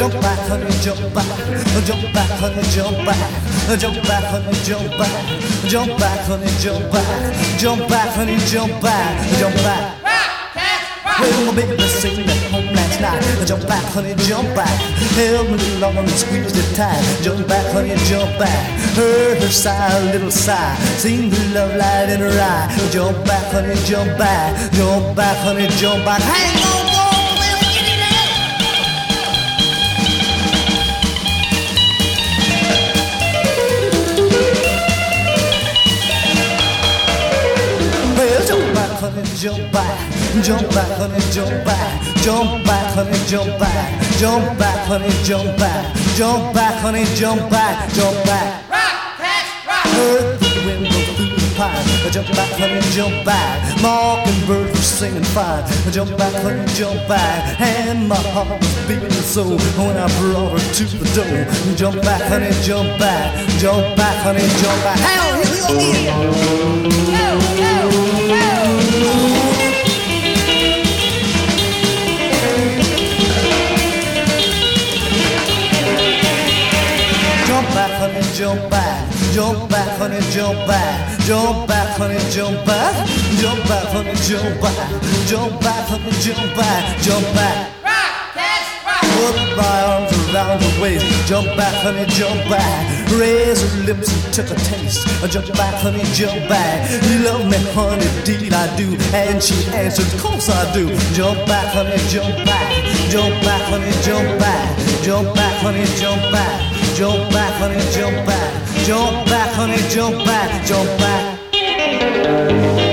jump back, honey, jump back, jump back, honey, jump back, jump back, honey, jump back, jump back, honey, jump back, jump back, honey, jump back, jump back. Well, my baby sing at home last night. Jump back, honey, jump back. Held me long and squeezed it tight. Jump back, honey, jump back. Heard her sigh, a little sigh. Seen the love light in her eye. Jump back, honey, jump back. Jump back, honey, jump back. Hang on, boy, let's get it out. Well, jump back, honey, jump back. Jump back, honey, jump back. Jump back, honey, jump back. Jump back, honey, jump back. Jump back, honey, jump back. Jump back. Rock, catch, rock. Heard the wind blow through the pine. Jump back, honey, jump back. Mockingbird was singing fine. Jump back, honey, jump back. And my heart was beating so when I brought her to the door. Jump back, honey, jump back. Jump back, honey, jump back. Hell, here we go again. Go, go, go. Jump back, honey, jump back. Jump back, honey, jump back. Jump back, honey, jump back. Jump back, honey, jump back. Jump back, honey, jump back. Jump back. Rock, catch, rock. Put my arms around her waist. Jump back, honey, jump back. Raised her lips and took a taste. Jump back, honey, jump back. You love me, honey, indeed I do. And she answered, of course I do. Jump back, honey, jump back. Jump back, honey, jump back. Jump back, honey, jump back. Jump back, honey, jump back. Jump back, honey, jump back. Jump back.